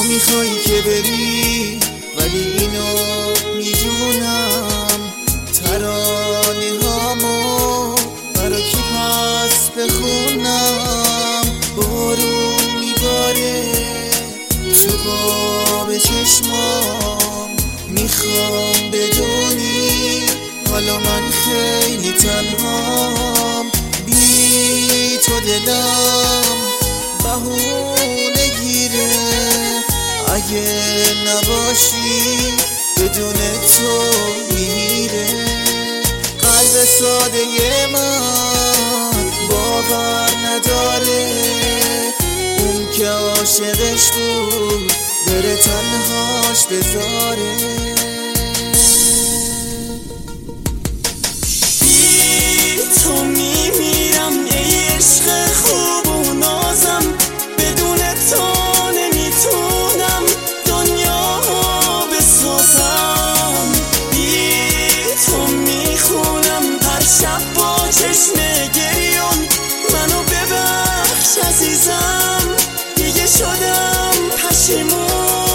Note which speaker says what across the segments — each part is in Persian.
Speaker 1: میخوای که بری ولی اینو میدونم، ترانه هامو برا کی پس بخونم. بارون میباره تو قاب چشمام، میخوام بدونی حالا من خیلی تنهام. بی تو دلم بهونه گیره، اگه نباشی بدون تو میمیره. قلب ساده من باور نداره، اون که عاشقش بود بره تنهاش بذاره.
Speaker 2: بی تو میمیرم ای عشق خوب و نازم، بدون تو نمیتونم دنیا بسازم. بی تو میخونم هر شب با چشم گریون، منو ببخش عزیزم دیگه شدم پشیمون.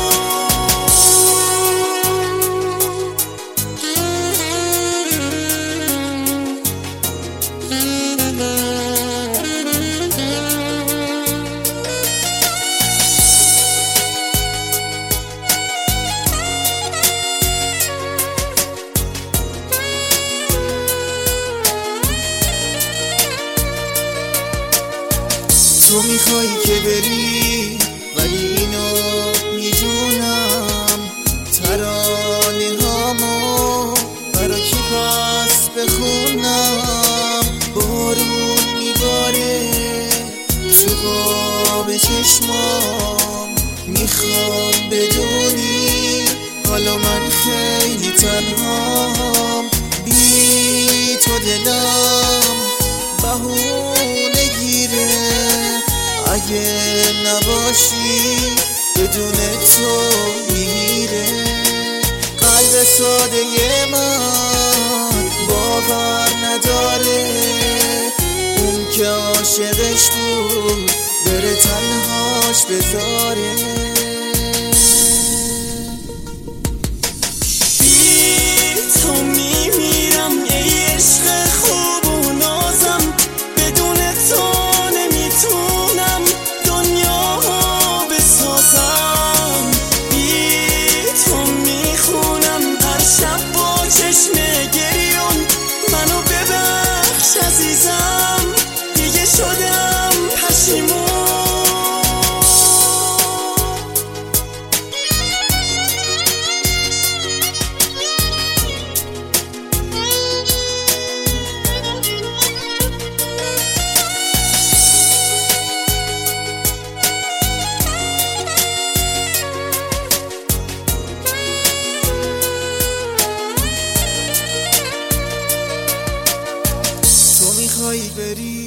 Speaker 1: تو میخوای که بری ولی اینو میدونم، ترانه هامو برا کی پس بخونم. بارون میباره تو قاب چشمام، میخوام بدونی حالا من خیلی تنهام. بی تو دلم بهونه گیره، اگه نباشی بدون تو میمیره. قلب ساده من باور نداره، اون که عاشقش بود بره تنهاش بذاره.
Speaker 2: بی تو میمیرم ای عشق خوب و نازم، بدون تو نمیتونم دنیا بسازم. بی تو میخونم هر شب با چشم گریون، منو ببخش عزیزم دیگه شدم پشیمون.
Speaker 1: میخوای بری